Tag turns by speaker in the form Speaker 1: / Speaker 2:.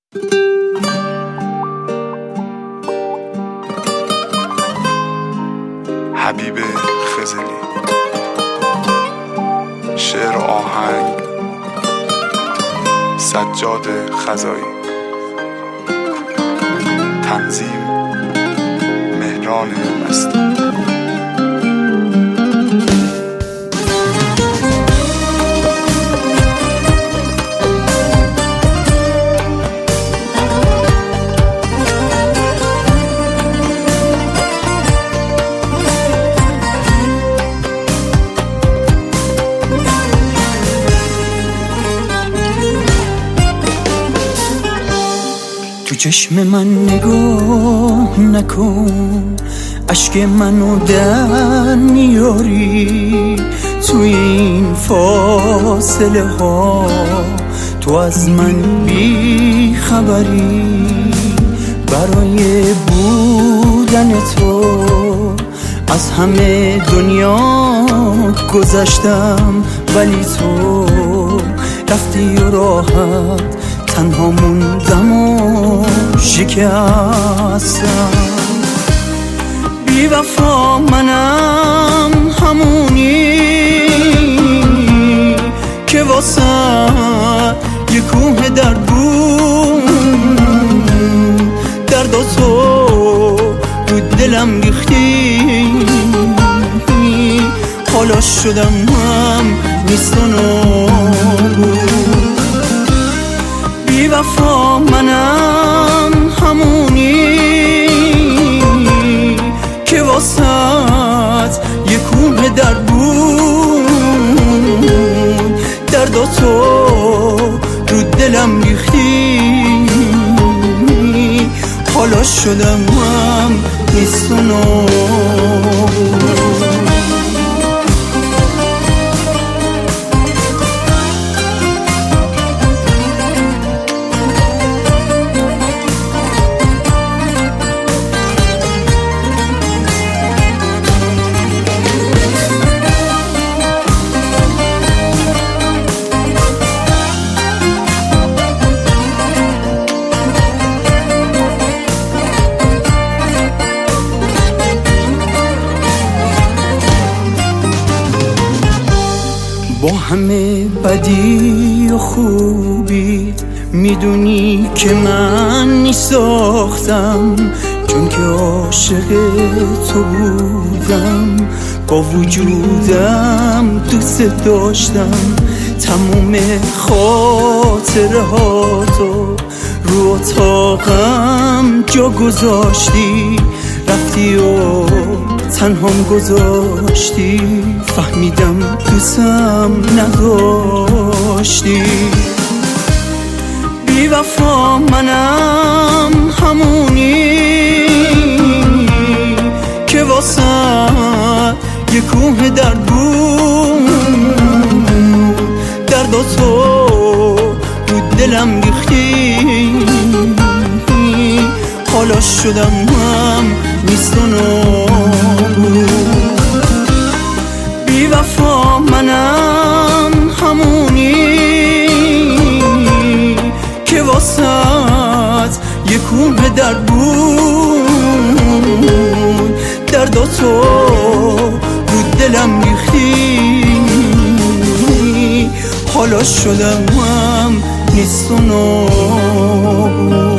Speaker 1: حبیب خزلی. شعر و آهنگ سجاد خزایی. تنظیم مهران مستی.
Speaker 2: تو چشم من نگاه نکن، اشک منو در میاری. توی این فاصله ها تو از من بی خبری. برای بودن تو از همه دنیا گذشتم، ولی تو رفتی و راحت تنها موندم و شکستم. بی وفا منم همونی که واسه یه کوه درد بود. درد و تو رو دلم ریختی، حالا شدم هم نیست و نبود. بی وفا منم همونی که واسط یه کوه درد بود. درد و تو رو دلم ریختی، حالا شدم هم نیست و نبود. با همه بدی و خوبی میدونی که من نیساختم، چون که عاشق تو بودم. با وجودم دوست داشتم، تموم خاطره ها تو رو اتاقم جا گذاشتی. رفتی و تنهام گذاشتی، فهمیدم دوستم نداشتی. بی وفا منم همونی که واسه یه کوه درد بود. درد و تو رو دلم ریختی، حالا شدم هم نیست و نبود. بی وفا منم همونی که واسط یه کوه درد بود. درد و تو رو دلم ریختی، حالا شدم هم نیست و نبود.